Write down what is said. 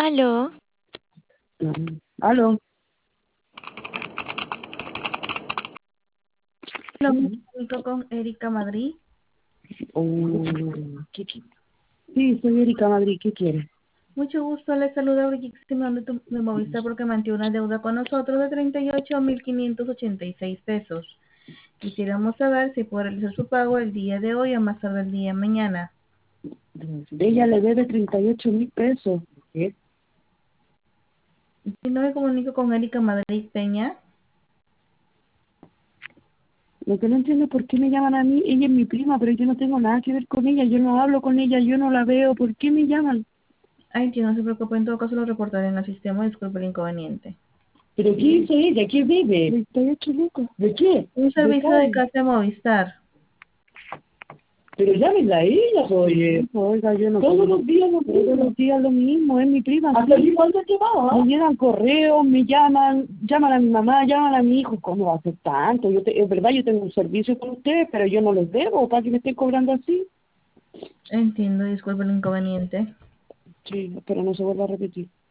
Aló, Aló. Lo Sí. comunico con Erika Madrid. Oh, sí, soy Erika Madrid, ¿qué quiere? Mucho gusto, le saluda Brigitte de Movistar porque mantiene una deuda con nosotros de 38.586 pesos. Quisiéramos saber si puede realizar su pago el día de hoy o más tarde el día de mañana. Ella le debe 38.000 pesos. ¿Qué? Si no, me comunico con Erika Madrid Peña. Lo que no entiendo es por qué me llaman a mí. Ella es mi prima, pero yo no tengo nada que ver con ella. Yo no hablo con ella, yo no la veo. ¿Por qué me llaman? Ay, que no se preocupe, en todo caso lo reportaré en el sistema, disculpe el inconveniente. ¿Pero qué hizo ella? ¿Qué debe? 38 lucas. ¿De qué? Un De servicio de cable. casa de Movistar. Pero llámenla a ella, oye. Oiga, yo no. Todos los días lo mismo. Todos los días lo mismo, es mi prima. ¿Hasta aquí cuándo te va? Me llegan correos, me llaman a mi mamá, llaman a mi hijo. ¿Cómo va a ser tanto? Es verdad, yo tengo un servicio con ustedes, pero yo no les debo. ¿Para que me estén cobrando así? Entiendo, disculpe el inconveniente. Sí, pero no se vuelva a repetir.